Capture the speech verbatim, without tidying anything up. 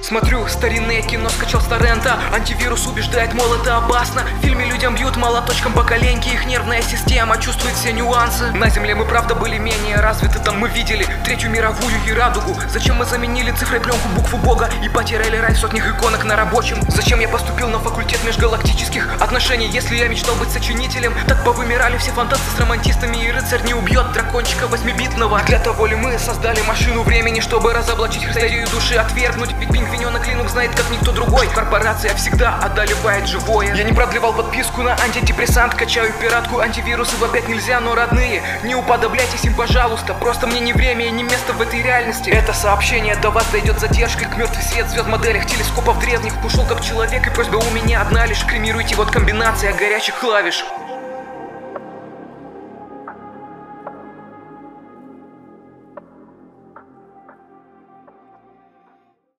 Смотрю старинное кино, скачал с торрента. Антивирус убеждает, мол, это опасно. В фильме людям бьют молоточком по коленке. Их нервная система чувствует все нюансы. На земле мы правда были менее развиты. Там мы видели Третью мировую и радугу. Зачем мы заменили цифрой пленку букву Бога и потеряли рай в сотнях иконок на рабочем? Зачем я поступил на факультет межгалактических отношений? Если я мечтал быть сочинителем, так повымирали все фантасты с романтистами. И рыцарь не убьет дракончика восьмибитного. Для того ли мы создали машину времени, чтобы разоблачить христерию души, отвергнуть? Ведь пингвиненок Линукс знает, как никто другой. Корпорация всегда одолевает живое. Я не продлевал подписку на антидепрессант, качаю пиратку, антивирусов опять нельзя. Но, родные, не уподобляйтесь им, пожалуйста. Просто мне не время и не место в этой реальности. Это сообщение до вас дойдет с задержкой. К мертвый свет звезд в моделях телескопов древних ушел как человек, и просьба у меня одна лишь: кремируйте, вот комбинация горячих клавиш.